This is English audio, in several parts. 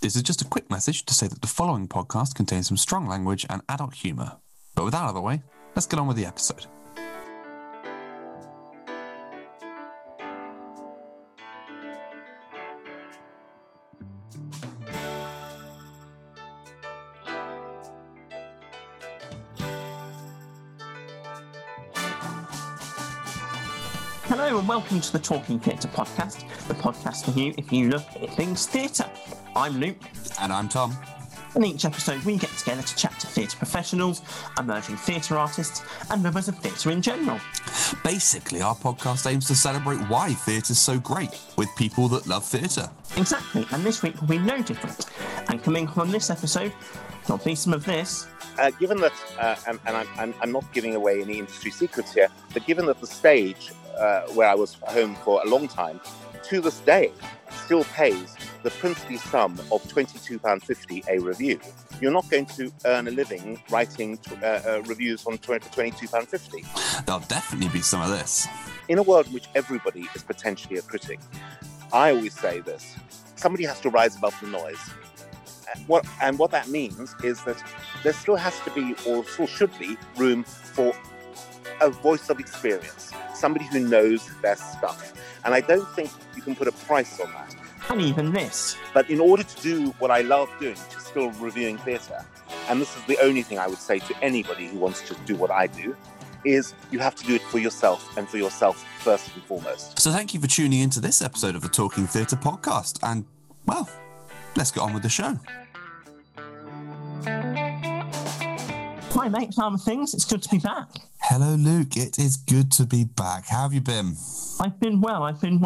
This is just a quick message to say that the following podcast contains some strong language and adult humour. But with that out of the way, let's get on with the episode. Hello and welcome to the Talking Theatre podcast, the podcast for you if you love things theatre. I'm Luke. And I'm Tom. In each episode we get together to chat to theatre professionals, emerging theatre artists and lovers of theatre in general. Basically, our podcast aims to celebrate why theatre's so great with people that love theatre. Exactly, and this week will be no different. And coming on this episode, there'll be some of this. Given that, and I'm not giving away any industry secrets here, but given that the stage where I was home for a long time, to this day, still pays the princely sum of £22.50 a review. You're not going to earn a living writing reviews on £22.50. There'll definitely be some of this. In a world in which everybody is potentially a critic, I always say this: somebody has to rise above the noise. What that means is that there still has to be, or still should be, room for a voice of experience, somebody who knows their stuff. And I don't think you can put a price on that. And even this. But in order to do what I love doing, which is still reviewing theatre, and this is the only thing I would say to anybody who wants to do what I do, is you have to do it for yourself, and for yourself first and foremost. So thank you for tuning into this episode of the Talking Theatre podcast. And, well, let's get on with the show. Hi mate, Farmer Things, it's good to be back. Hello, Luke. It is good to be back. How have you been? I've been well. I've been,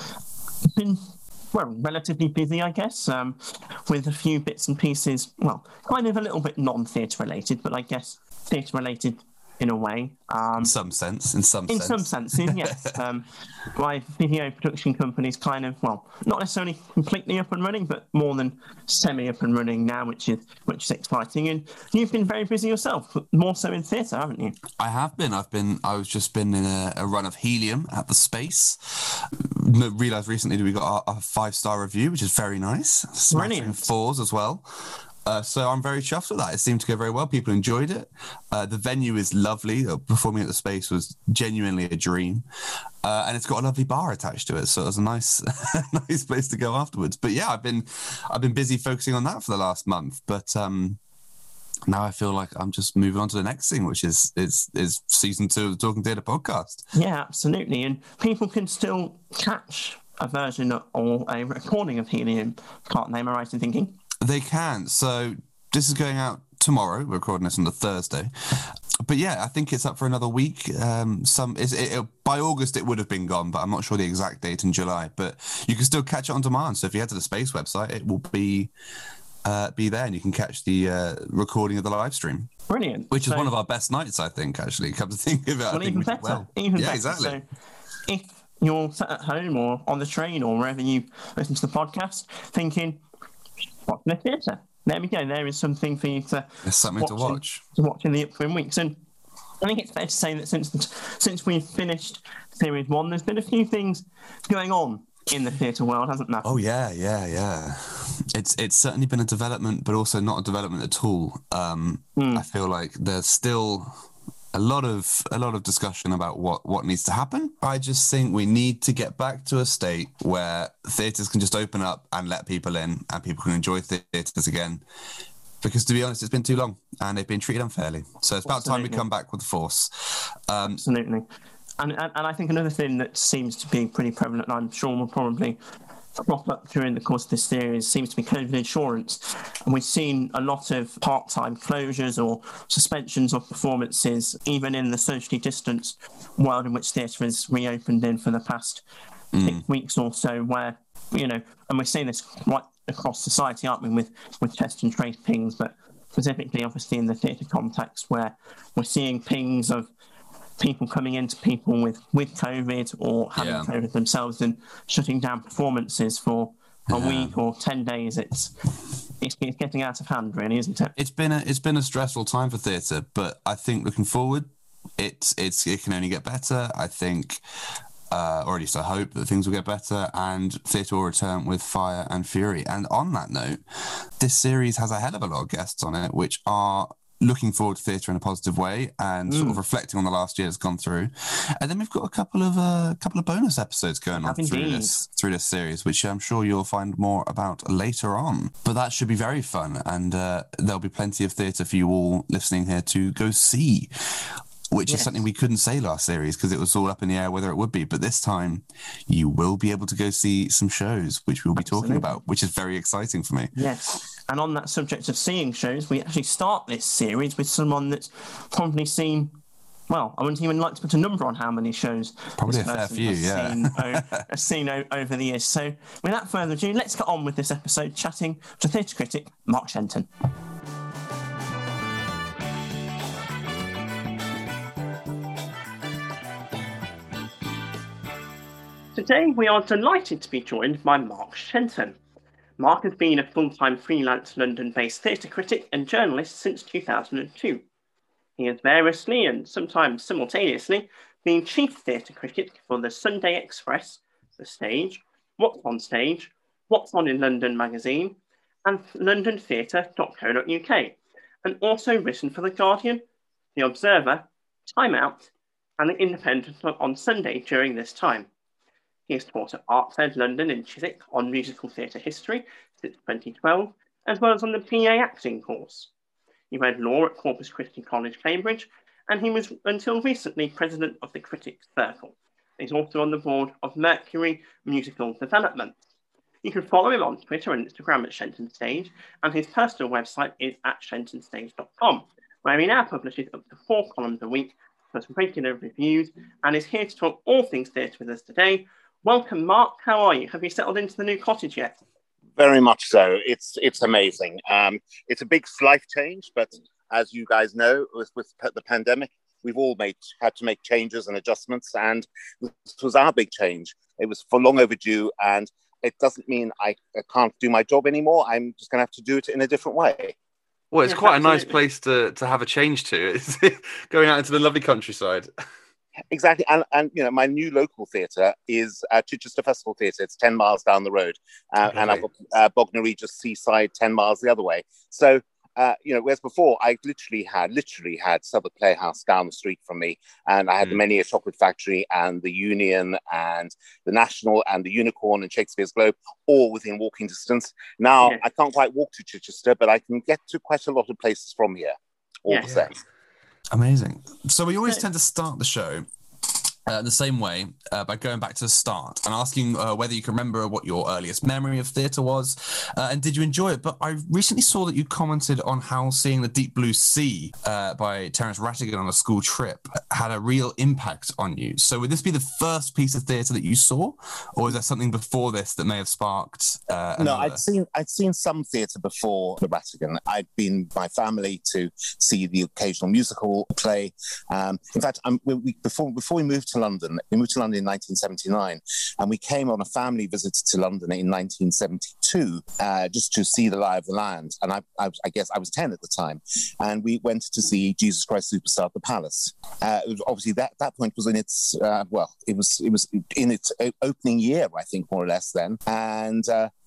relatively busy, I guess, with a few bits and pieces, kind of a little bit non-theatre related, but I guess theatre related in a way. In some sense. In some senses, yes. My video production company's kind of, not necessarily completely up and running, but more than semi up and running now, which is exciting. And you've been very busy yourself, more so in theatre, haven't you? I have been. I've just been in a run of Helium at the Space. Realised recently that we got a 5-star review, which is very nice. Smashing 4s as well. So I'm very chuffed with that. It seemed to go very well. People enjoyed it. The venue is lovely. Performing at the Space was genuinely a dream. And it's got a lovely bar attached to it. So it was a nice nice place to go afterwards. But yeah, I've been busy focusing on that for the last month. But now I feel like I'm just moving on to the next thing, which is season 2 of the Talking Theatre podcast. Yeah, absolutely. And people can still catch a version or a recording of Helium, can't they? Am I right in thinking? They can. So this is going out tomorrow. We're recording this on the Thursday. But yeah, I think it's up for another week. By August it would have been gone, but I'm not sure the exact date in July. But you can still catch it on demand. So if you head to the Space website, it will be there, and you can catch the recording of the live stream. Brilliant. Which is one of our best nights, I think, actually. Come to think of it. Well, even better. Even better. Exactly. So if you're sat at home or on the train or wherever you listen to the podcast thinking, watching the theatre. There we go. There is something for you to. There's something to watch. To watch in the upcoming weeks. And I think it's fair to say that since we've finished Series 1, there's been a few things going on in the theatre world, hasn't there? Oh yeah. It's certainly been a development, but also not a development at all. I feel like there's still a lot of discussion about what needs to happen. I just think we need to get back to a state where theatres can just open up and let people in, and people can enjoy theatres again. Because to be honest, it's been too long and they've been treated unfairly. So it's about time we come back with force. Absolutely. And I think another thing that seems to be pretty prevalent, and I'm sure will probably crop up during the course of this series, seems to be COVID insurance. And we've seen a lot of part-time closures or suspensions of performances, even in the socially distanced world in which theatre has reopened in for the past 6 weeks or so, where, and we're seeing this right across society, aren't we, with test and trace pings, but specifically, obviously, in the theatre context, where we're seeing pings of people coming into people with COVID or having COVID themselves and shutting down performances for a week or 10 days. It's getting out of hand, really, isn't it? It's been a stressful time for theatre, but I think looking forward, it can only get better. I think or at least I hope that things will get better, and theatre will return with fire and fury. And on that note, this series has a hell of a lot of guests on it, which are looking forward to theatre in a positive way and sort of reflecting on the last year that's gone through. And then we've got a couple of bonus episodes going on through this series, which I'm sure you'll find more about later on. But that should be very fun, and there'll be plenty of theatre for you all listening here to go see, which is something we couldn't say last series because it was all up in the air whether it would be. But this time, you will be able to go see some shows, which we'll be talking about, which is very exciting for me. Yes. And on that subject of seeing shows, we actually start this series with someone that's probably seen, well, I wouldn't even like to put a number on how many shows probably a fair few, has seen over the years. So without further ado, let's get on with this episode chatting to theatre critic Mark Shenton. Today we are delighted to be joined by Mark Shenton. Mark has been a full-time freelance London-based theatre critic and journalist since 2002. He has variously and sometimes simultaneously been chief theatre critic for the Sunday Express, The Stage, What's on Stage, What's on in London magazine, and londontheatre.co.uk, and also written for The Guardian, The Observer, Time Out, and The Independent on Sunday during this time. He has taught at Arts Ed London in Chiswick on musical theatre history since 2012, as well as on the PA acting course. He read law at Corpus Christi College, Cambridge, and he was until recently president of the Critics Circle. He's also on the board of Mercury Musical Development. You can follow him on Twitter and Instagram at Shenton Stage, and his personal website is at shentonstage.com, where he now publishes up to 4 columns a week, plus regular reviews, and is here to talk all things theatre with us today. Welcome, Mark. How are you? Have you settled into the new cottage yet? Very much so. It's amazing. It's a big life change, but as you guys know, with the pandemic, we've all had to make changes and adjustments, and this was our big change. It was for long overdue, and it doesn't mean I can't do my job anymore. I'm just going to have to do it in a different way. Well, it's quite a nice place to have a change to. It's going out into the lovely countryside. Exactly, and you know, my new local theatre is Chichester Festival Theatre. It's 10 miles down the road, and I've got Bognor Regis Seaside 10 miles the other way. So, you know, whereas before I literally had Southwark Playhouse down the street from me, and I had the Many a Chocolate Factory and the Union and the National and the Unicorn and Shakespeare's Globe all within walking distance. Now I can't quite walk to Chichester, but I can get to quite a lot of places from here. All the same. Amazing. So we always tend to start the show the same way by going back to the start and asking whether you can remember what your earliest memory of theatre was and did you enjoy it. But I recently saw that you commented on how seeing The Deep Blue Sea by Terence Rattigan on a school trip had a real impact on you. So would this be the first piece of theatre that you saw, or is there something before this that may have sparked No, I'd seen some theatre before the Rattigan. I'd been with my family to see the occasional musical play. In fact, before we moved to London. We moved to London in 1979, and we came on a family visit to London in 1972 just to see The Lie of the Land. And I guess I was 10 at the time, and we went to see Jesus Christ Superstar at the Palace. It was obviously that point was in its it was in its opening year, I think, more or less then, and.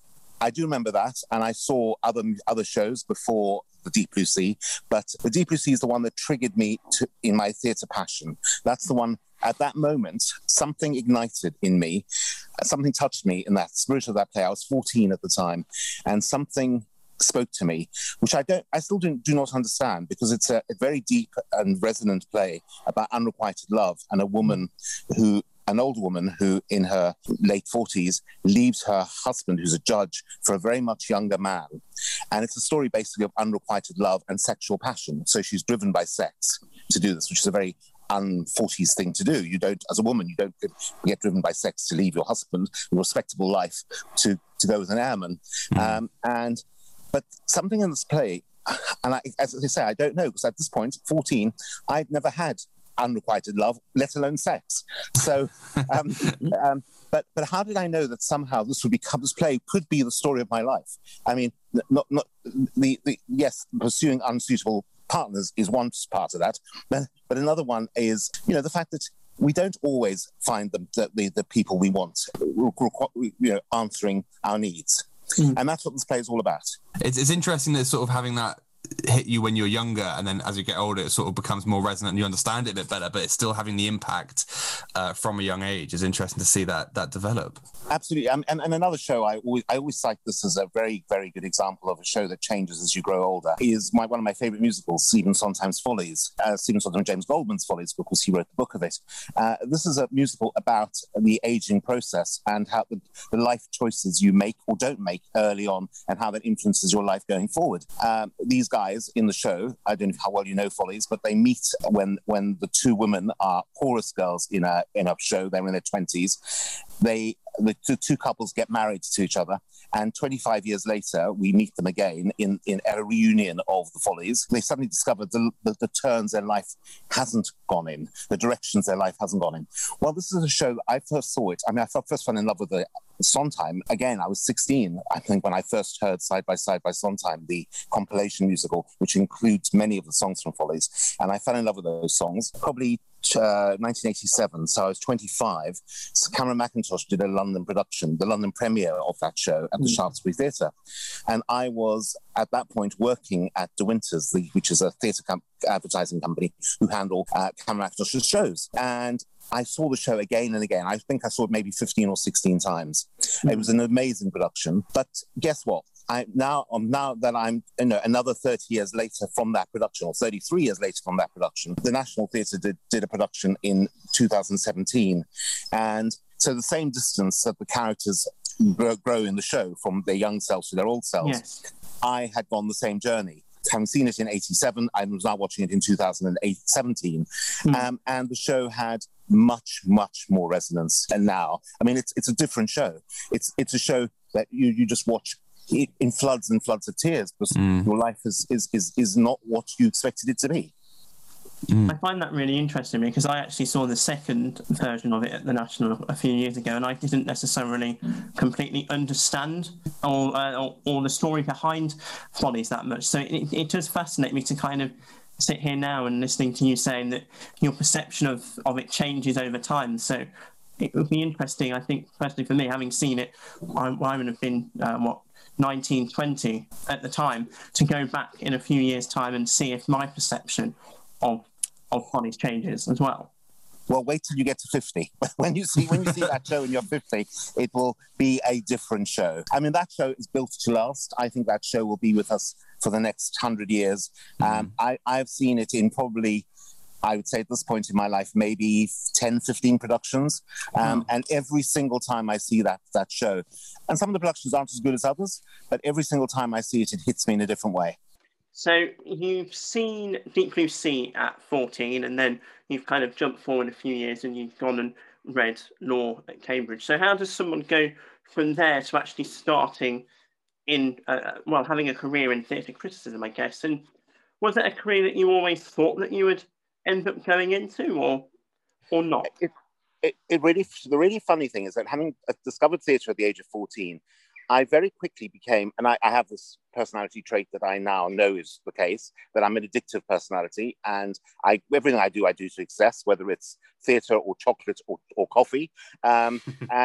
I do remember that, and I saw other shows before The Deep Blue Sea, but The Deep Blue Sea is the one that triggered me in my theatre passion. That's the one, at that moment, something ignited in me, something touched me in that spirit of that play. I was 14 at the time, and something spoke to me, which I still do not understand, because it's a very deep and resonant play about unrequited love and an older woman who, in her late 40s, leaves her husband, who's a judge, for a very much younger man. And it's a story basically of unrequited love and sexual passion. So she's driven by sex to do this, which is a very un-40s thing to do. You don't, as a woman, you don't get driven by sex to leave your husband, your respectable life, to go with an airman. But something in this play, and as I say, I don't know, because at this point, 14, I'd never had unrequited love, let alone sex. So, but how did I know that somehow this play could be the story of my life? I mean, not yes, pursuing unsuitable partners is one part of that, but another one is, the fact that we don't always find the people we want, answering our needs. And that's what this play is all about. It's interesting that sort of having that hit you when you're younger, and then as you get older it sort of becomes more resonant and you understand it a bit better, but it's still having the impact from a young age. It's interesting to see that develop. Absolutely. And another show I always cite this as a very, very good example of a show that changes as you grow older is one of my favorite musicals, Stephen Sondheim's Follies. Stephen Sondheim and James Goldman's Follies, because he wrote the book of it. This is a musical about the aging process and how the life choices you make or don't make early on and how that influences your life going forward. These guys in the show, I don't know how well you know Follies, but they meet when the two women are chorus girls in a show. They're in their 20s. The two couples get married to each other, and 25 years later, we meet them again in a reunion of the Follies. They suddenly discover the turns their life hasn't gone in, the directions their life hasn't gone in. Well, this is a show, I first saw it. I mean, I first fell in love with the Sondheim. Again, I was 16, I think, when I first heard Side by Side by Sondheim, the compilation musical, which includes many of the songs from Follies. And I fell in love with those songs, probably 1987, so I was 25. So Cameron Mackintosh did a London production, the London premiere of that show at the Shaftesbury Theatre. And I was, at that point, working at De Winters, which is a theatre advertising company who handle Cameron Mackintosh's shows. And I saw the show again and again. I think I saw it maybe 15 or 16 times. It was an amazing production. But guess what? Now that I'm another 30 years later from that production, or 33 years later from that production, the National Theatre did a production in 2017. And so the same distance that the characters grow in the show from their young selves to their old selves, yes. I had gone the same journey. Having seen it in 87, I was now watching it in 2017. And the show had much, much more resonance. And now, I mean, it's a different show. It's a show that you just watch in floods and floods of tears because your life is not what you expected it to be. I find that really interesting because I actually saw the second version of it at the National a few years ago, and I didn't necessarily completely understand or the story behind Follies that much. So it does fascinate me to kind of sit here now and listening to you saying that your perception of it changes over time. So it would be interesting, I think, personally for me, having seen it, I would have been, 19, 20 at the time, to go back in a few years' time and see if my perception of Follies changes as well. Well, wait till you get to 50. When you see that show and you're 50, it will be a different show. I mean, that show is built to last. I think that show will be with us for the next 100 years. I've seen it in probably, I would say at this point in my life, maybe 10, 15 productions. And every single time I see that show, and some of the productions aren't as good as others, but every single time I see it, it hits me in a different way. So you've seen Deep Blue Sea at 14, and then you've kind of jumped forward a few years and you've gone and read law at Cambridge. So how does someone go from there to actually starting in, having a career in theatre criticism, I guess? And was it a career that you always thought that you would end up going into, or not? The really funny thing is that having discovered theatre at the age of 14, I very quickly became, and I have this personality trait that I now know is the case, that I'm an addictive personality, and everything I do to excess, whether it's theatre or chocolate or coffee, and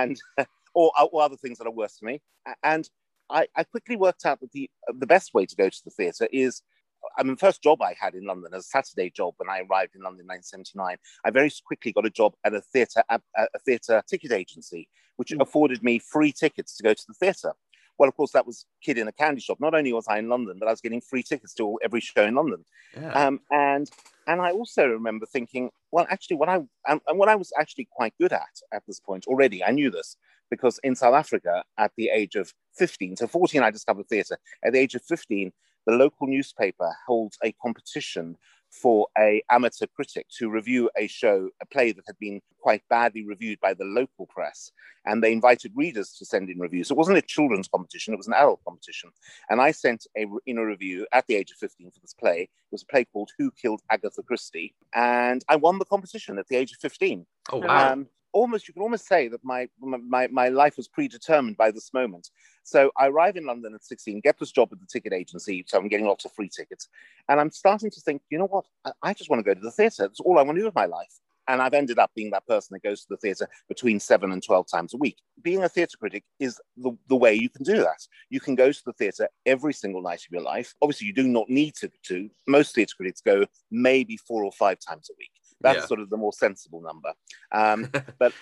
or other things that are worse for me. And I quickly worked out that the best way to go to the theatre is, I mean, the first job I had in London, a Saturday job when I arrived in London in 1979, I very quickly got a job at a theatre ticket agency, which afforded me free tickets to go to the theatre. Well, of course, that was kid in a candy shop. Not only was I in London, but I was getting free tickets to every show in London. Yeah. And I also remember thinking, well, actually, what I was actually quite good at this point already, I knew this, because in South Africa, at the age of 15, so 14, I discovered theatre. At the age of 15, the local newspaper holds a competition for an amateur critic to review a play that had been quite badly reviewed by the local press. And they invited readers to send in reviews. So it wasn't a children's competition, it was an adult competition. And I sent in a review at the age of 15 for this play. It was a play called Who Killed Agatha Christie? And I won the competition at the age of 15. Oh, wow. You can almost say that my life was predetermined by this moment. So I arrive in London at 16, get this job at the ticket agency, so I'm getting lots of free tickets. And I'm starting to think, you know what? I just want to go to the theatre. That's all I want to do with my life. And I've ended up being that person that goes to the theatre between 7 and 12 times a week. Being a theatre critic is the way you can do that. You can go to the theatre every single night of your life. Obviously, you do not need to. Most theatre critics go maybe 4 or 5 times a week. That's sort of the more sensible number. But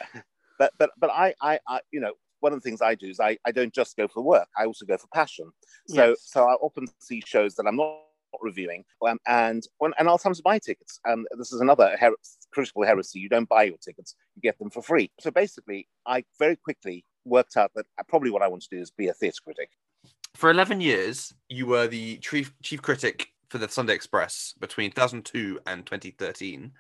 I, one of the things I do is I don't just go for work. I also go for passion. So I often see shows that I'm not reviewing, and I'll sometimes buy tickets. This is another critical heresy. You don't buy your tickets; you get them for free. So basically, I very quickly worked out that probably what I want to do is be a theatre critic. For 11 years, you were the chief critic for the Sunday Express between 2002 and 2013.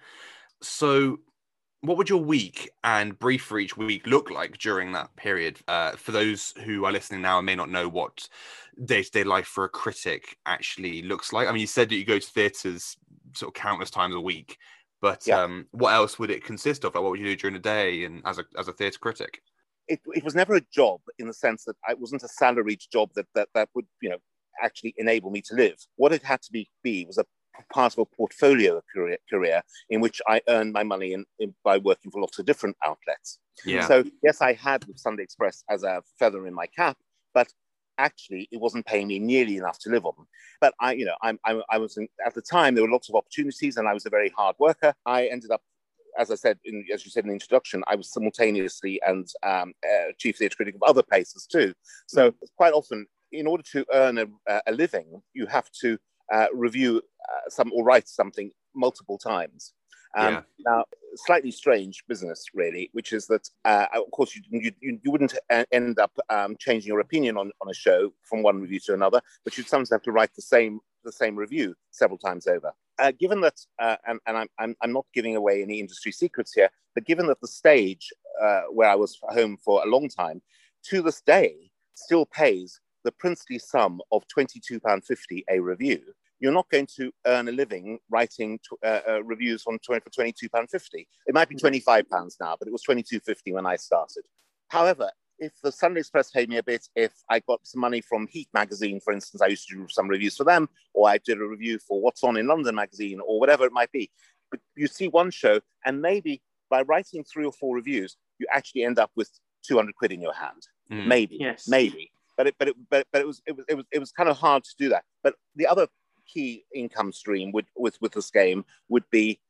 So what would your week and brief for each week look like during that period? For those who are listening now and may not know what day-to-day life for a critic actually looks like. I mean, you said that you go to theatres sort of countless times a week, but what else would it consist of? Like, what would you do during the day and as a theatre critic? It was never a job in the sense that it wasn't a salaried job that would, actually enable me to live. What it had to be was a part of a portfolio career in which I earned my money by working for lots of different outlets. Yeah. So yes, I had Sunday Express as a feather in my cap, but actually it wasn't paying me nearly enough to live on. But I was at the time there were lots of opportunities, and I was a very hard worker. I ended up, as I said, as you said in the introduction, I was simultaneously and chief theatre critic of other places too. So quite often, in order to earn a living, you have to review or write something multiple times. Now, slightly strange business, really, which is that, of course, you wouldn't end up changing your opinion on a show from one review to another, but you'd sometimes have to write the same review several times over. Given that, and I'm not giving away any industry secrets here, but given that the stage where I was home for a long time, to this day, still pays the princely sum of £22.50 a review, you're not going to earn a living writing reviews for £22.50. It might be £25 now, but it was £22.50 when I started. However, if the Sunday Express paid me a bit, if I got some money from Heat magazine, for instance, I used to do some reviews for them, or I did a review for What's On in London magazine, or whatever it might be. But you see one show, and maybe by writing 3 or 4 reviews, you actually end up with 200 quid in your hand. Maybe. But it was kind of hard to do that. But the other key income stream with this game would be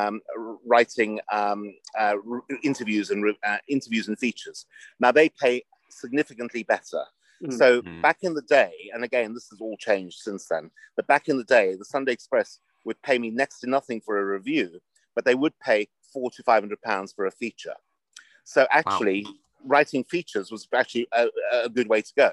writing interviews and features. Now they pay significantly better. So back in the day, and again this has all changed since then, but back in the day, the Sunday Express would pay me next to nothing for a review, but they would pay £400 to £500 for a feature. So actually, writing features was actually a good way to go.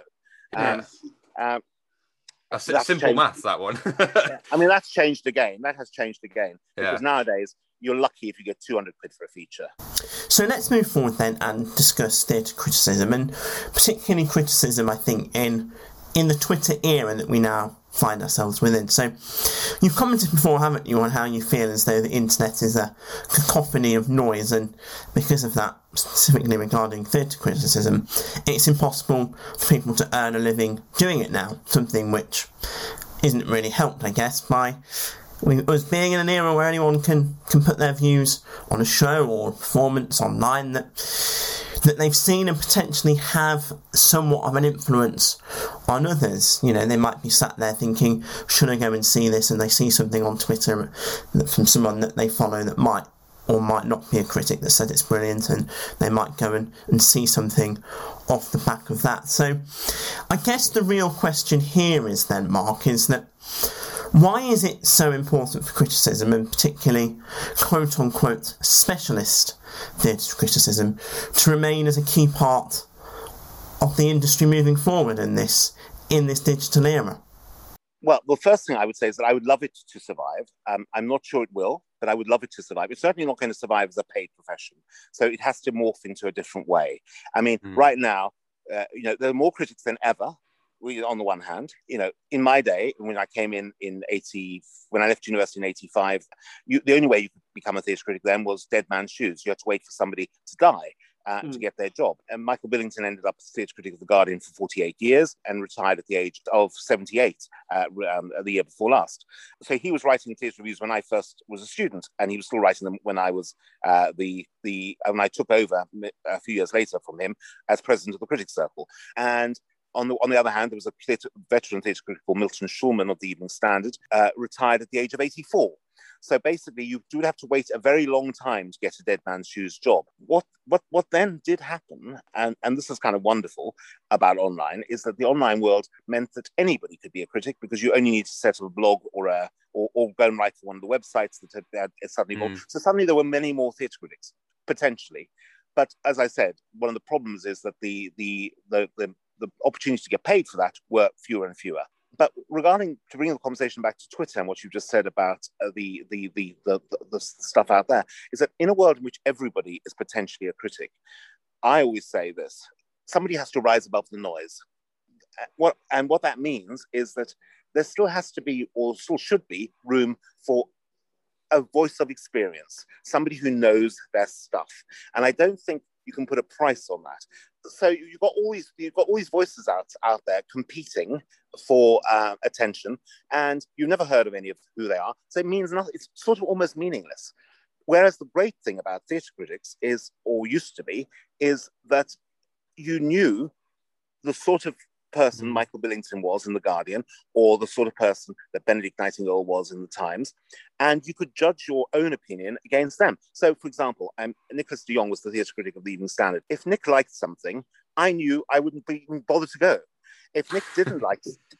That's simple maths, that one. I mean, that's changed again. That has changed again. Because nowadays, you're lucky if you get 200 quid for a feature. So let's move forward then and discuss theatre criticism, and particularly criticism, I think, in the Twitter era that we now find ourselves within. So you've commented before, haven't you, on how you feel as though the internet is a cacophony of noise, and because of that, specifically regarding theatre criticism, it's impossible for people to earn a living doing it now, something which isn't really helped, I guess, by us being in an era where anyone can put their views on a show or a performance online that they've seen and potentially have somewhat of an influence on others. You know, they might be sat there thinking, should I go and see this? And they see something on Twitter from someone that they follow that might or might not be a critic that said it's brilliant, and they might go and see something off the back of that. So I guess the real question here is then, Mark, is that why is it so important for criticism, and particularly quote-unquote specialist theatre criticism, to remain as a key part of the industry moving forward in this digital era? Well, the first thing I would say is that I would love it to survive. I'm not sure it will, but I would love it to survive. It's certainly not going to survive as a paid profession. So it has to morph into a different way. I mean, right now, there are more critics than ever. On the one hand, in my day, when I came in when I left university in 85, the only way you could become a theatre critic then was dead man's shoes. You had to wait for somebody to die. to get their job. And Michael Billington ended up as theatre critic of The Guardian for 48 years and retired at the age of 78 the year before last. So he was writing theatre reviews when I first was a student, and he was still writing them when I was when I took over a few years later from him as president of the Critics Circle. And on the other hand, there was a veteran theatre critic called Milton Schulman of the Evening Standard, retired at the age of 84. So basically, you do have to wait a very long time to get a dead man's shoes job. What then did happen, and this is kind of wonderful about online, is that the online world meant that anybody could be a critic, because you only need to set up a blog or go and write for one of the websites that had suddenly more. So suddenly there were many more theatre critics, potentially. But as I said, one of the problems is that the opportunities to get paid for that were fewer and fewer. But to bring the conversation back to Twitter and what you just said about the stuff out there, is that in a world in which everybody is potentially a critic, I always say this: somebody has to rise above the noise. What that means is that there still has to be, or still should be, room for a voice of experience, somebody who knows their stuff. And I don't think you can put a price on that. So you've got all these voices out there competing for attention, and you've never heard of any of who they are. So it means nothing. It's sort of almost meaningless. Whereas the great thing about theatre critics is, or used to be, is that you knew the sort of person Michael Billington was in The Guardian, or the sort of person that Benedict Nightingale was in The Times, and you could judge your own opinion against them. So, for example, Nicholas de Jong was the theatre critic of the Evening Standard. If Nick liked something, I knew I wouldn't even bother to go. If Nick didn't like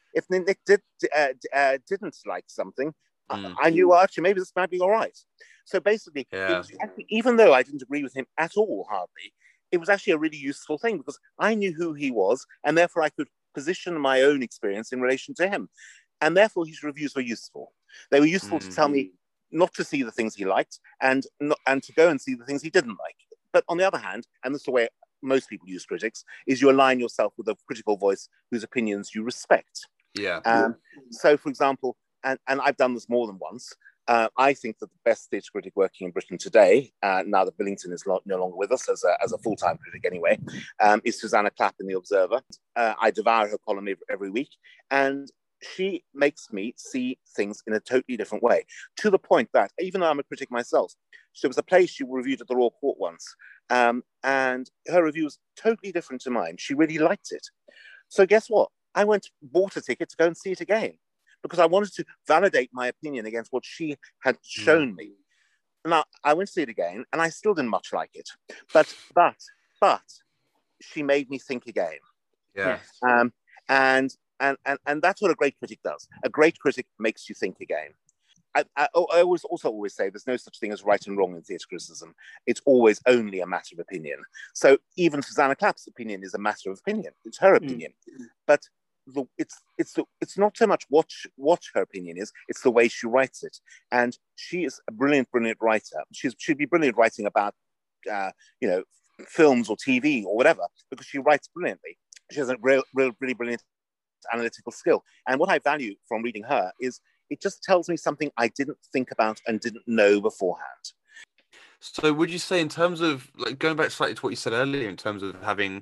didn't like something, I knew, well, actually, maybe this might be all right. So basically, even though I didn't agree with him at all, hardly, it was actually a really useful thing, because I knew who he was, and therefore I could position my own experience in relation to him. And therefore his reviews were useful. They were useful to tell me not to see the things he liked, and to go and see the things he didn't like. But on the other hand, and this is the way most people use critics, is you align yourself with a critical voice whose opinions you respect. So, for example, and I've done this more than once, I think that the best theatre critic working in Britain today, now that Billington is no longer with us as a full-time critic anyway, is Susanna Clapp in The Observer. I devour her column every week, and she makes me see things in a totally different way, to the point that, even though I'm a critic myself, there was a play she reviewed at the Royal Court once, and her review was totally different to mine. She really liked it. So guess what? I bought a ticket to go and see it again, because I wanted to validate my opinion against what she had shown me. Now, I went to see it again, and I still didn't much like it. But she made me think again. Yeah. And that's what a great critic does. A great critic makes you think again. I always say there's no such thing as right and wrong in theatre criticism. It's always only a matter of opinion. So even Susanna Clapp's opinion is a matter of opinion. It's her opinion. But it's not so much what her opinion is, it's the way she writes it. And she is a brilliant writer. She'd be brilliant writing about films or TV or whatever, because she writes brilliantly. She has a really brilliant analytical skill. And what I value from reading her is it just tells me something I didn't think about and didn't know beforehand. So would you say, in terms of, like, going back slightly to what you said earlier, in terms of having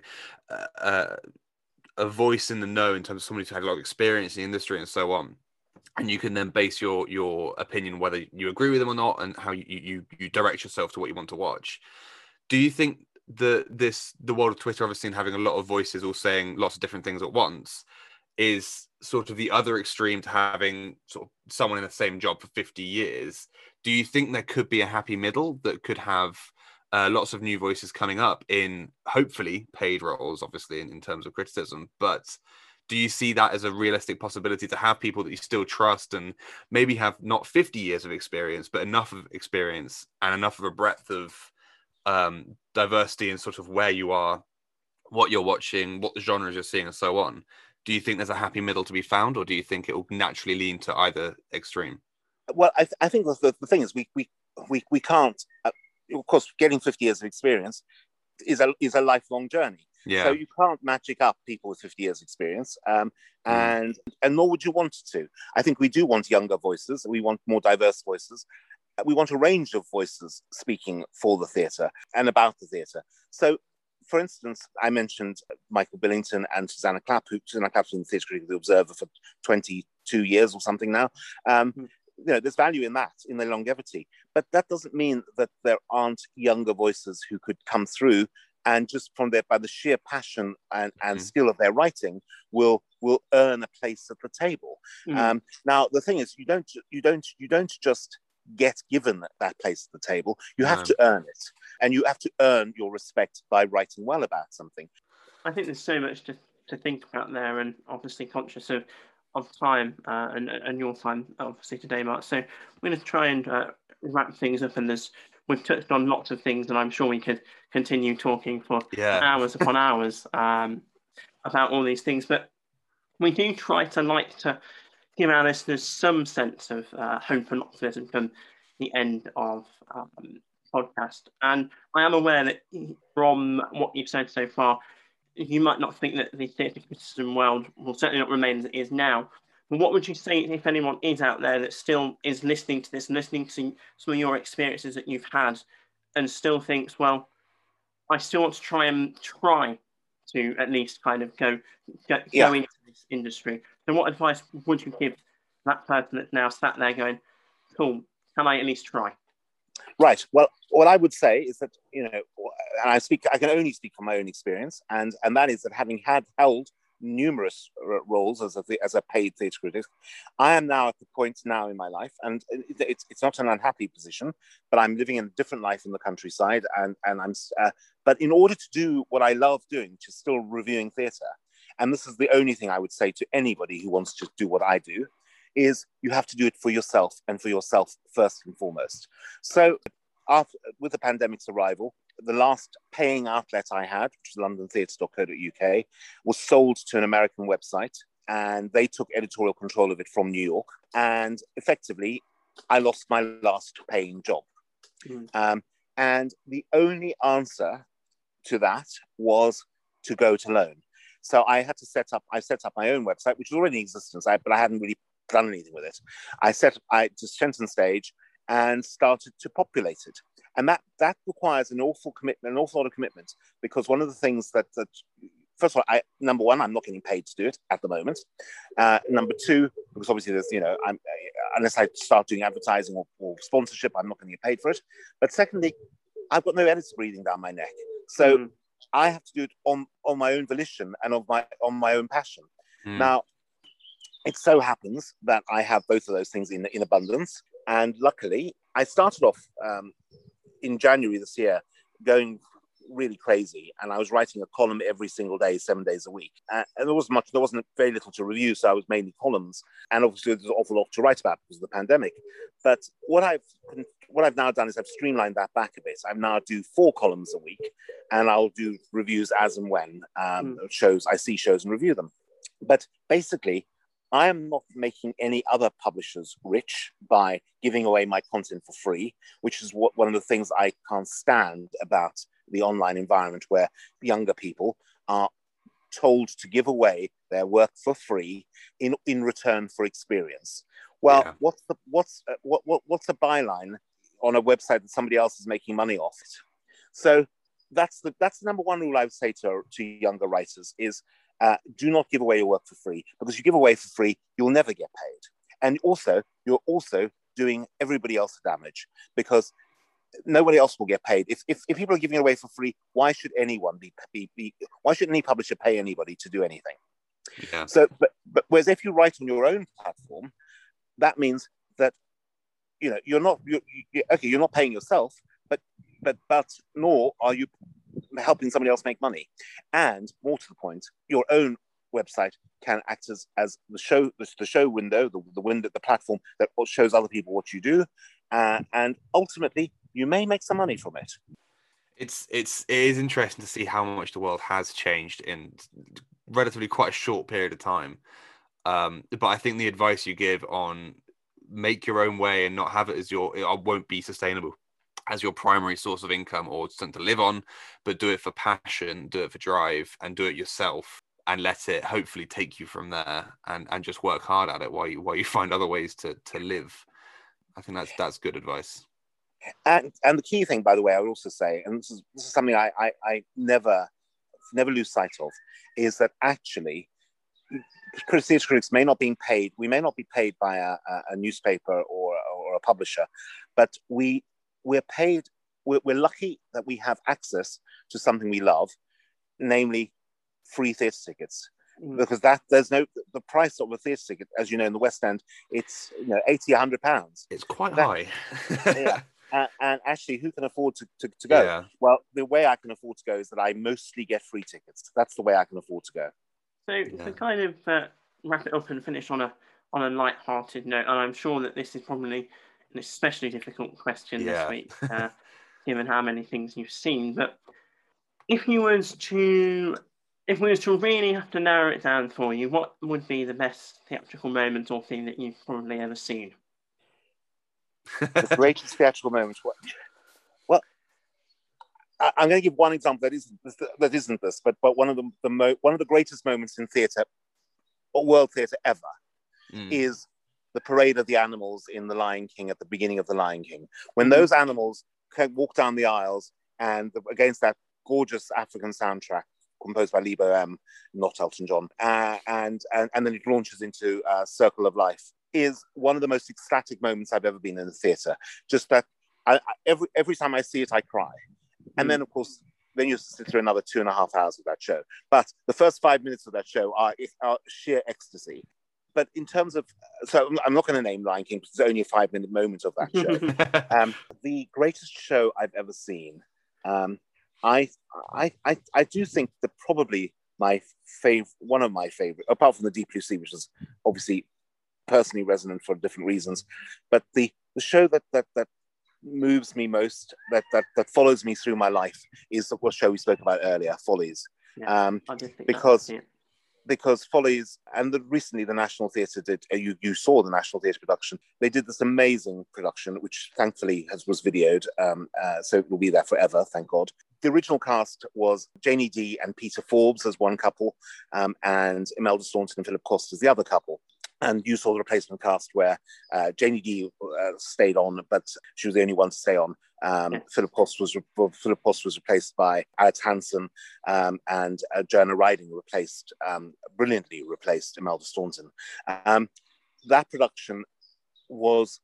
a voice in the know, in terms of somebody who had a lot of experience in the industry and so on, and you can then base your opinion whether you agree with them or not, and how you direct yourself to what you want to watch, do you think the world of Twitter, obviously, and having a lot of voices all saying lots of different things at once, is sort of the other extreme to having sort of someone in the same job for 50 years? Do you think there could be a happy middle that could have lots of new voices coming up in, hopefully, paid roles, obviously, in terms of criticism? But do you see that as a realistic possibility, to have people that you still trust and maybe have not 50 years of experience, but enough of experience and enough of a breadth of diversity in sort of where you are, what you're watching, what the genres you're seeing, and so on? Do you think there's a happy middle to be found, or do you think it will naturally lean to either extreme? Well, I think the thing is we can't. Of course, getting 50 years of experience is a lifelong journey. Yeah. So you can't magic up people with 50 years experience, and nor would you want to. I think we do want younger voices. We want more diverse voices. We want a range of voices speaking for the theatre and about the theatre. So for instance, I mentioned Michael Billington and Susanna Clapp, Susanna Clapp's been the theatre critic of The Observer for 22 years or something now. There's value in that, in their longevity. But that doesn't mean that there aren't younger voices who could come through and just by the sheer passion and skill of their writing will earn a place at the table. Now, the thing is, you don't just get given that place at the table. You have to earn it, and you have to earn your respect by writing well about something. I think there's so much to think about there, and obviously conscious of time and your time, obviously, today, Mark. So we're going to try and wrap things up, and we've touched on lots of things, and I'm sure we could continue talking for hours upon hours about all these things. But we do try to give our listeners some sense of hope and optimism from the end of podcast. And I am aware that from what you've said so far, you might not think that the theatre criticism world will certainly not remain as it is now. But what would you say if anyone is out there that still is listening to this and listening to some of your experiences that you've had and still thinks, well, I still want to try to at least kind of go into this industry. So what advice would you give that person that's now sat there going, cool, can I at least try? Right. Well, what I would say is that, and I can only speak from my own experience, and that is that having held numerous roles as a paid theatre critic, I am now at the point now in my life, and it's not an unhappy position, but I'm living in a different life in the countryside, and I'm. But in order to do what I love doing, which is still reviewing theatre, and this is the only thing I would say to anybody who wants to do what I do, is you have to do it for yourself, and for yourself first and foremost. So with the pandemic's arrival, the last paying outlet I had, which was londontheatre.co.uk, was sold to an American website, and they took editorial control of it from New York. And effectively, I lost my last paying job. And the only answer to that was to go it alone. So I set up my own website, which was already in existence, but I hadn't really done anything with it. I just went on stage and started to populate it. And that requires an awful lot of commitment, because one of the things that first of all, number one, I'm not getting paid to do it at the moment. Number two, because obviously there's, unless I start doing advertising or sponsorship, I'm not going to get paid for it. But secondly, I've got no editor breathing down my neck. So I have to do it on my own volition and on my own passion. Now, it so happens that I have both of those things in abundance. And luckily, I started off in January this year going really crazy, and I was writing a column every single day, 7 days a week. And there wasn't very little to review, so I was mainly columns. And obviously, there's an awful lot to write about because of the pandemic. But what I've now done is I've streamlined that back a bit. I now do 4 columns a week, and I'll do reviews as and when I see shows and review them. But basically, I am not making any other publishers rich by giving away my content for free, which is one of the things I can't stand about the online environment, where younger people are told to give away their work for free in return for experience. Well, what's a byline on a website that somebody else is making money off it? So that's the number one rule I would say to younger writers is, do not give away your work for free, because you give away for free, you'll never get paid. And also, you're also doing everybody else damage, because nobody else will get paid. If people are giving it away for free, why should anyone why should any publisher pay anybody to do anything? Yeah. So, but whereas if you write on your own platform, that means that you're not paying yourself, but nor are you helping somebody else make money. And more to the point, your own website can act as the show window, the platform that shows other people what you do, and ultimately you may make some money from it. It is interesting to see how much the world has changed in relatively quite a short period of time. But I think the advice you give on make your own way and not have it as it won't be sustainable as your primary source of income or something to live on, but do it for passion, do it for drive, and do it yourself, and let it hopefully take you from there, and just work hard at it while you find other ways to live. I think that's good advice. And the key thing, by the way, I would also say, and this is something I never never lose sight of is that actually theatre critics may not be paid. We may not be paid by a newspaper or a publisher, but we're paid. We're lucky that we have access to something we love, namely free theatre tickets. Because the price of a theatre ticket, as you know, in the West End, it's £80-100. It's quite high. Yeah. And actually, who can afford to go? Yeah. Well, the way I can afford to go is that I mostly get free tickets. That's the way I can afford to go. So to kind of wrap it up and finish on a light-hearted note, and I'm sure that this is probably an especially difficult question this week, given how many things you've seen. But if we was to really have to narrow it down for you, what would be the best theatrical moment or thing that you've probably ever seen? The greatest theatrical moment. Well, I'm going to give one example that isn't this, but one of the greatest moments in theatre, or world theatre ever, is the parade of the animals in The Lion King at the beginning of The Lion King, when those animals walk down the aisles and against that gorgeous African soundtrack composed by Lebo M, not Elton John, and then it launches into Circle of Life, is one of the most ecstatic moments I've ever been in the theatre. Just that every time I see it, I cry. And then, of course, then you sit through another 2.5 hours of that show. But the first 5 minutes of that show are sheer ecstasy. But in terms of, so I'm not going to name Lion King because it's only a 5-minute moment of that show. The greatest show I've ever seen. I do think that probably one of my favorite, apart from the Deep Blue Sea, which is obviously personally resonant for different reasons, but the show that moves me most, that follows me through my life, is the show we spoke about earlier, Follies. Because Follies, and recently the National Theatre did, you saw the National Theatre production, they did this amazing production, which thankfully was videoed, so it will be there forever, thank God. The original cast was Janie Dee and Peter Forbes as one couple, and Imelda Staunton and Philip Cost as the other couple. And you saw the replacement cast where Janie Dee stayed on, but she was the only one to stay on. Philip Cost was replaced by Alex Hansen, and Joanna Riding brilliantly replaced Imelda Staunton. That production was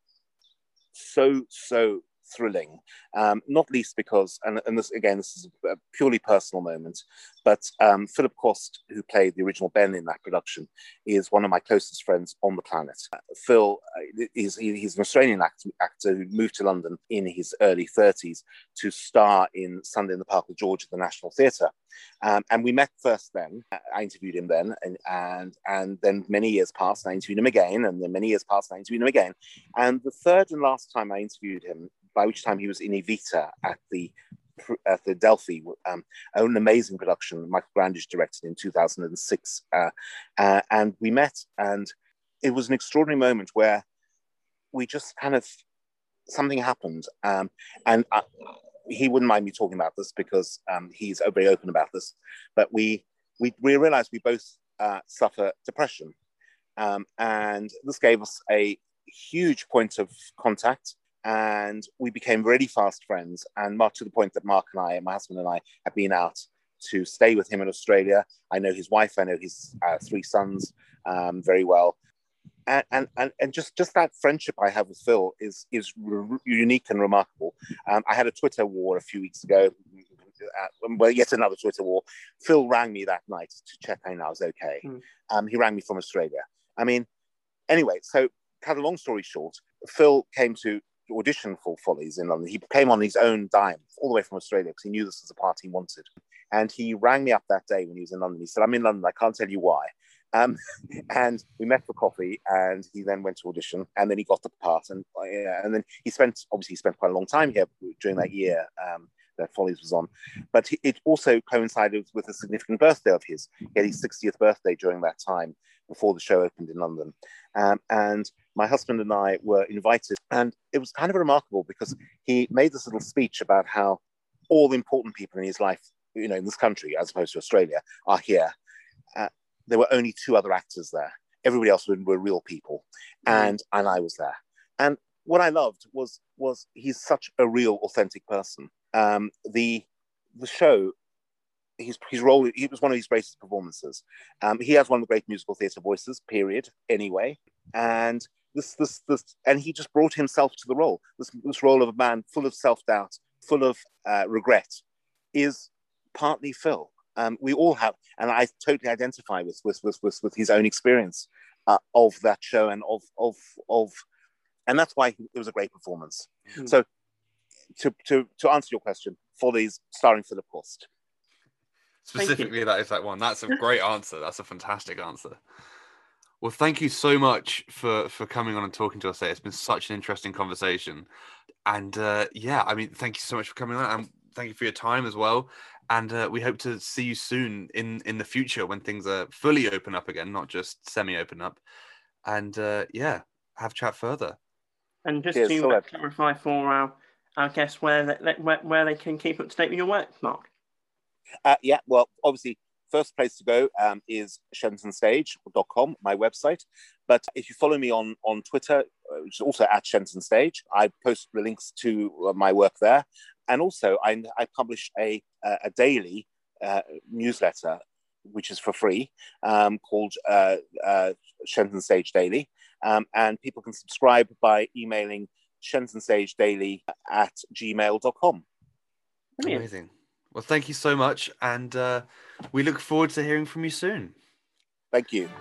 so thrilling, not least because, and this is a purely personal moment, but Philip Cost, who played the original Ben in that production, is one of my closest friends on the planet. Phil he's an Australian actor who moved to London in his early 30s to star in Sunday in the Park with George at the National Theatre. And we met first then. I interviewed him then, and then many years passed, and I interviewed him again, and then many years passed, and I interviewed him again. And the third and last time I interviewed him, by which time he was in Evita at the Delphi, an amazing production Michael Grandage directed in 2006. And we met, and it was an extraordinary moment where we just kind of, something happened. And he wouldn't mind me talking about this because he's very open about this, but we realized we both suffer depression. And this gave us a huge point of contact, and we became really fast friends, and to the point that Mark and I, my husband and I, have been out to stay with him in Australia. I know his wife, I know his 3 sons very well. And just that friendship I have with Phil is unique and remarkable. I had a Twitter war a few weeks ago, yet another Twitter war. Phil rang me that night to check I was okay. He rang me from Australia. I mean, anyway, so cut a long story short, Phil came to audition for Follies in London. He came on his own dime all the way from Australia because he knew this was a part he wanted. And he rang me up that day when he was in London. He said, "I'm in London, I can't tell you why." And we met for coffee, and he then went to audition, and then he got the part. And then he spent quite a long time here during that year that Follies was on. But it also coincided with a significant birthday of his. He had his 60th birthday during that time before the show opened in London. And my husband and I were invited, and it was kind of remarkable because he made this little speech about how all the important people in his life, in this country, as opposed to Australia, are here. There were only 2 other actors there. Everybody else were real people, and I was there. And what I loved was he's such a real, authentic person. The show his role. He was one of his greatest performances. He has one of the great musical theatre voices. Period. Anyway, and this, and he just brought himself to the role. This role of a man full of self-doubt, full of regret, is partly Phil. We all have, and I totally identify with his own experience of that show and of, and that's why it was a great performance. So, to answer your question, Follies starring Philip Horst. Specifically, that is that one. That's a great answer. That's a fantastic answer. Well, thank you so much for coming on and talking to us today. It's been such an interesting conversation. And yeah, I mean, thank you so much for coming on, and thank you for your time as well. And we hope to see you soon in the future when things are fully open up again, not just semi-open up. And yeah, have chat further. And just to clarify for our guests where they can keep up to date with your work, Mark. Yeah, well, obviously, first place to go is shentonstage.com, my website. But if you follow me on Twitter, which is also at shentonstage, I post the links to my work there. And also, I publish a daily newsletter, which is for free, called Shenton Daily. And people can subscribe by emailing shentonstagedaily@gmail.com. Amazing. Well, thank you so much. And we look forward to hearing from you soon. Thank you.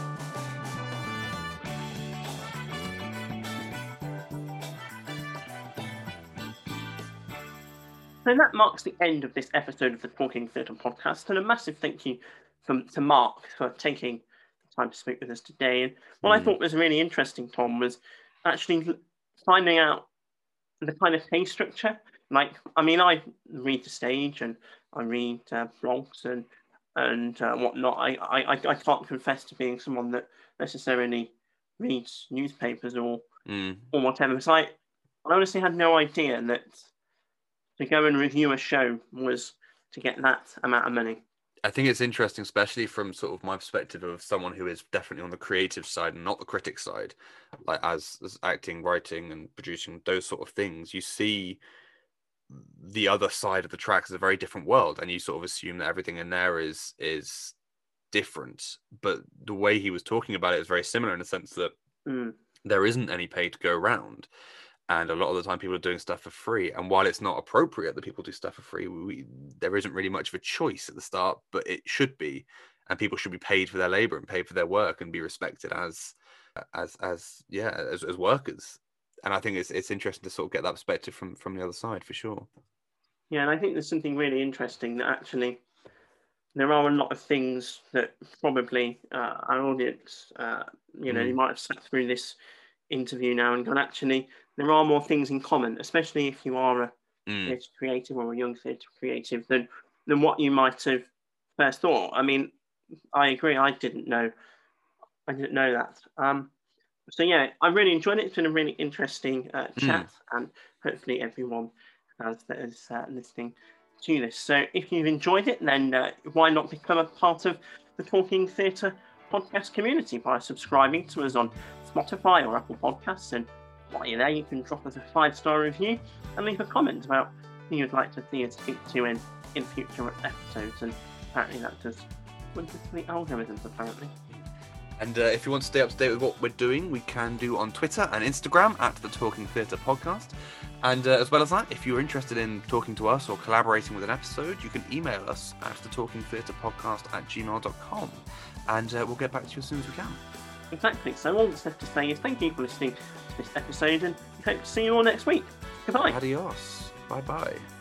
So that marks the end of this episode of the Talking Theatre podcast, and a massive thank you to Mark for taking the time to speak with us today. And what I thought was really interesting, Tom, was actually finding out the kind of pay structure. Like, I mean, I read the stage and I read blogs and whatnot. I can't confess to being someone that necessarily reads newspapers or whatever. So I honestly had no idea that to go and review a show was to get that amount of money. I think it's interesting, especially from sort of my perspective of someone who is definitely on the creative side and not the critic side, like as acting, writing and producing, those sort of things. You see the other side of the tracks as a very different world, and you sort of assume that everything in there is different. But the way he was talking about it is very similar in the sense that there isn't any pay to go around. And a lot of the time people are doing stuff for free. And while it's not appropriate that people do stuff for free, there isn't really much of a choice at the start, but it should be. And people should be paid for their labor and paid for their work and be respected as workers. And I think it's interesting to sort of get that perspective from the other side, for sure. Yeah, and I think there's something really interesting that actually there are a lot of things that probably our audience, you might have sat through this interview now and gone, actually, there are more things in common, especially if you are a theatre creative or a young theatre creative than what you might have first thought. I mean, I agree. I didn't know that. So yeah, I really enjoyed it. It's been a really interesting chat, and hopefully everyone that is listening to this. So if you've enjoyed it, then why not become a part of the Talking Theatre podcast community by subscribing to us on Spotify or Apple Podcasts. And while you're there, you can drop us a 5-star review and leave a comment about who you'd like to see us speak to in future episodes. And apparently that does wonderfully algorithms, apparently. And if you want to stay up to date with what we're doing, we can do on Twitter and Instagram at the Talking Theatre Podcast. And as well as that, if you're interested in talking to us or collaborating with an episode, you can email us at thetalkingtheatrepodcast@gmail.com. And we'll get back to you as soon as we can. Exactly. So all that's left to say is thank you for listening to this episode, and we hope to see you all next week. Goodbye. Adios. Bye-bye.